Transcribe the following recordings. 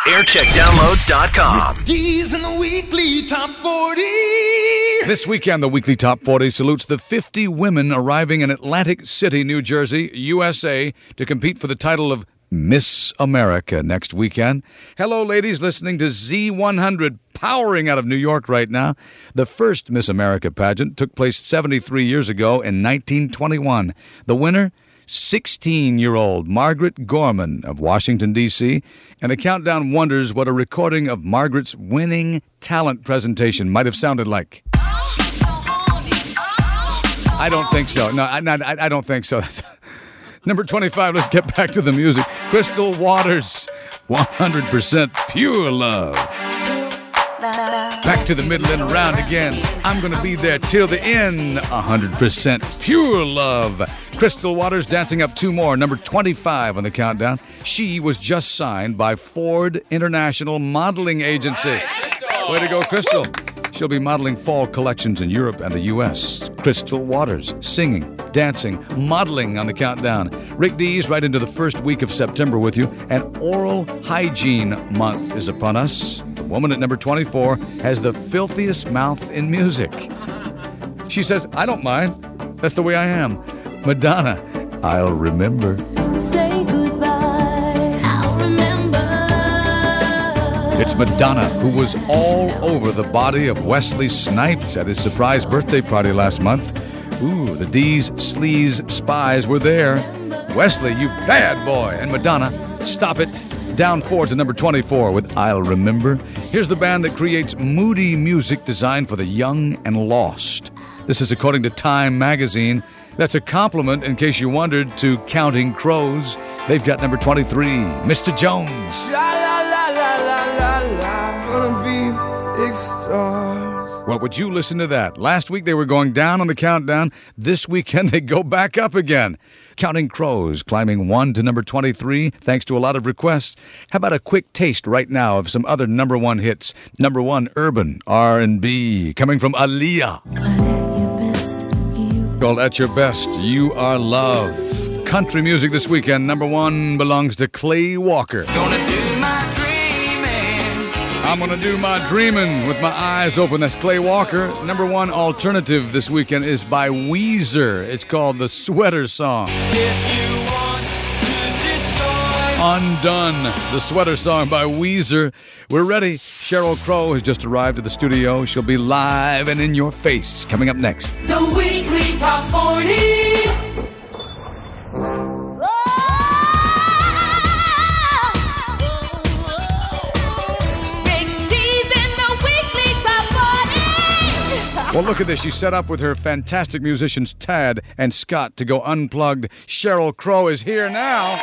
aircheckdownloads.com. D's in the weekly top 40. This weekend, the weekly top 40 salutes the 50 women arriving in Atlantic City, New Jersey, USA, to compete for the title of Miss America next weekend. Hello, ladies listening to Z100, powering out of New York right now. The first Miss America pageant took place 73 years ago in 1921. The winner, 16-year-old Margaret Gorman of Washington, D.C., and the countdown wonders what a recording of Margaret's winning talent presentation might have sounded like. I don't think so. No, I don't think so. Number 25, let's get back to the music. Crystal Waters, 100% Pure Love. Back to the middle and around again. I'm going to be there till the end. 100% Pure Love. Crystal Waters dancing up two more. Number 25 on the countdown. She was just signed by Ford International Modeling Agency. Way to go, Crystal. She'll be modeling fall collections in Europe and the U.S. Crystal Waters, singing, dancing, modeling on the countdown. Rick Dees right into the first week of September with you. And Oral Hygiene Month is upon us. The woman at number 24 has the filthiest mouth in music. She says, I don't mind. That's the way I am. Madonna, I'll remember. Say goodbye, I'll remember. It's Madonna, who was all over the body of Wesley Snipes at his surprise birthday party last month. Ooh, the D's Sleaze Spies were there. Wesley, you bad boy. And Madonna, stop it. Down 4 to number 24 with I'll Remember. Here's the band that creates moody music designed for the young and lost. This is according to Time magazine. That's a compliment, in case you wondered, to Counting Crows. They've got number 23, Mr. Jones. La la la la la la la. Gonna be big stars. Well, would you listen to that? Last week they were going down on the countdown. This weekend they go back up again. Counting Crows climbing 1 to number 23, thanks to a lot of requests. How about a quick taste right now of some other number one hits? Number 1, urban R&B, coming from Aaliyah. Called At Your Best, You Are Love. Country music this weekend, number 1 belongs to Clay Walker. Gonna do my dreaming. I'm gonna do my dreaming with my eyes open. That's Clay Walker. Number 1 alternative this weekend is by Weezer. It's called The Sweater Song. If you want to destroy. Undone, The Sweater Song by Weezer. We're ready. Sheryl Crow has just arrived at the studio. She'll be live and in your face. Coming up next. The weekly top 40. Well, look at this. She's set up with her fantastic musicians Tad and Scott to go unplugged. Sheryl Crow is here now.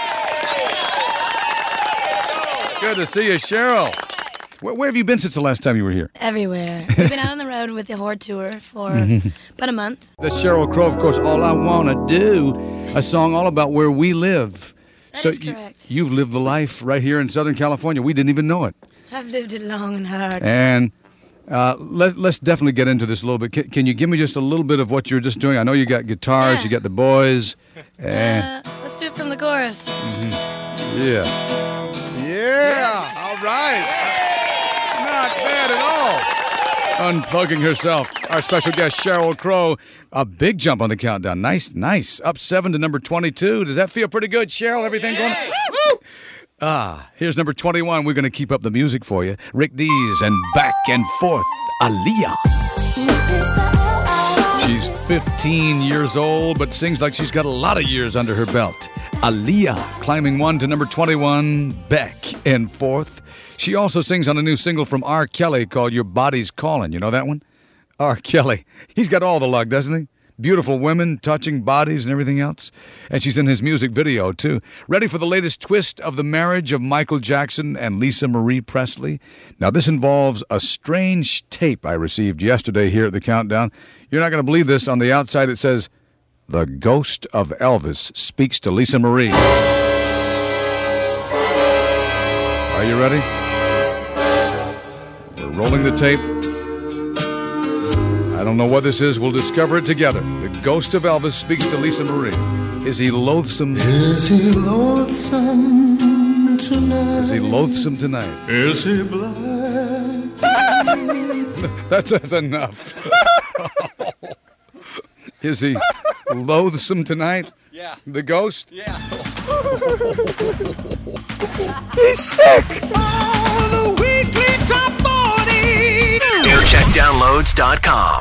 Good to see you, Sheryl. Where have you been since the last time you were here? Everywhere. We've been out on the road with the Horde Tour for about a month. That's Sheryl Crow, of course, All I Wanna Do, a song all about where we live. That is correct. You've lived the life right here in Southern California. We didn't even know it. I've lived it long and hard. And let's definitely get into this a little bit. Can you give me just a little bit of what you're just doing? I know you got guitars, Yeah. you got the boys. Let's do it from the chorus. Yeah. Yeah. All right. Not bad at all. Unplugging herself. Our special guest, Sheryl Crow. A big jump on the countdown. Nice. Up 7 to number 22. Does that feel pretty good, Sheryl? Everything going? Woo! Here's number 21. We're going to keep up the music for you. Rick Dees and Back and Forth, Aaliyah. She's 15 years old, but sings like she's got a lot of years under her belt. Aaliyah, climbing 1 to number 21, Back and Forth. She also sings on a new single from R. Kelly called Your Body's Calling. You know that one? R. Kelly. He's got all the luck, doesn't he? Beautiful women, touching bodies and everything else. And she's in his music video, too. Ready for the latest twist of the marriage of Michael Jackson and Lisa Marie Presley? Now, this involves a strange tape I received yesterday here at the Countdown. You're not going to believe this. On the outside, it says, The Ghost of Elvis Speaks to Lisa Marie. Are you ready? We're rolling the tape. I don't know what this is. We'll discover it together. The Ghost of Elvis Speaks to Lisa Marie. Is he loathsome? Is he loathsome tonight? Is he loathsome tonight? Is he blind? That's enough. Is he loathsome tonight? Yeah. The ghost? Yeah. He's sick. Oh, the weekly top 40. Aircheckdownloads.com.